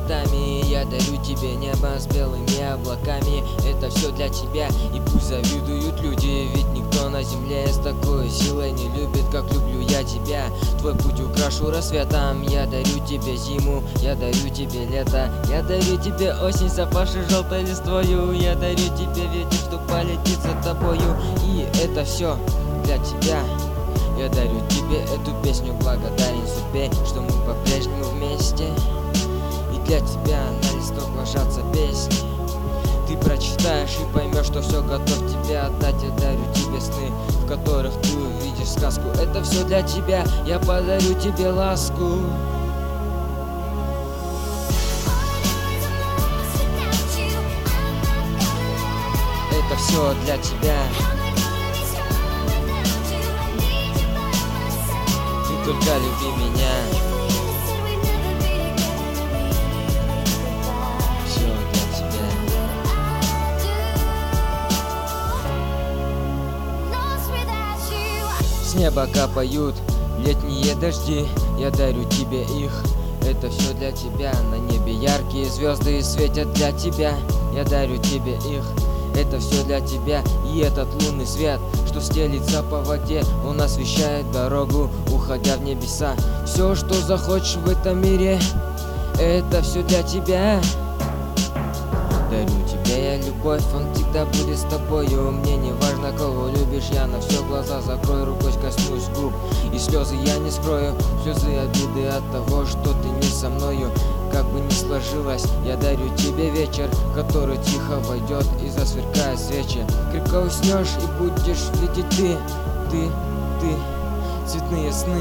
цветами. Я дарю тебе небо с белыми облаками. Это все для тебя, и пусть завидуют люди, ведь никто на земле с такой силой не любит, как люблю я тебя. Твой путь украшу рассветом. Я дарю тебе зиму, я дарю тебе лето, я дарю тебе осень, запавшей желтой листвою. Я дарю тебе ветер, что полетит за тобою. И это все для тебя. Я дарю тебе эту песню, благодарен судьбе, что мы по-прежнему вместе. И для тебя на листок ложатся песни. Ты прочитаешь и поймешь, что все готов тебе отдать. Я дарю тебе сны, в которых ты увидишь сказку. Это все для тебя, я подарю тебе ласку. Это все для тебя. Ты только люби меня. Все для тебя. С неба капают летние дожди, я дарю тебе их. Это все для тебя. На небе яркие звезды светят для тебя. Я дарю тебе их. Это все для тебя. И этот лунный свет, что стелится по воде, он освещает дорогу, уходя в небеса. Все, что захочешь в этом мире, это все для тебя. Дарю тебе я любовь, он всегда будет с тобою. Мне не важно, кого любишь, я на все глаза закрою, рукой коснусь губ, и слезы я не скрою. Слезы обиды от того, что ты не со мною. Как бы ни сложилось, я дарю тебе вечер, который тихо войдет и засверкает свечи. Крепко уснешь и будешь видеть ты, цветные сны.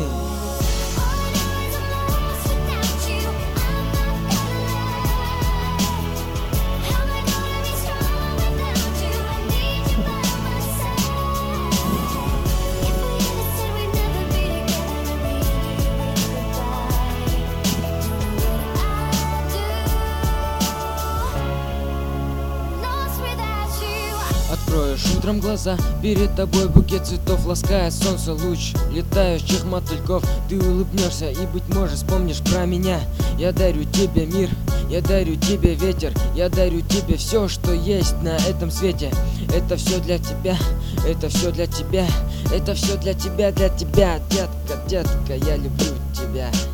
Откроешь утром глаза, перед тобой букет цветов, ласкает солнце луч летающих мотыльков. Ты улыбнешься и, быть может, вспомнишь про меня. Я дарю тебе мир, я дарю тебе ветер, я дарю тебе все, что есть на этом свете. Это все для тебя, это все для тебя, это все для тебя, детка, детка, я люблю тебя.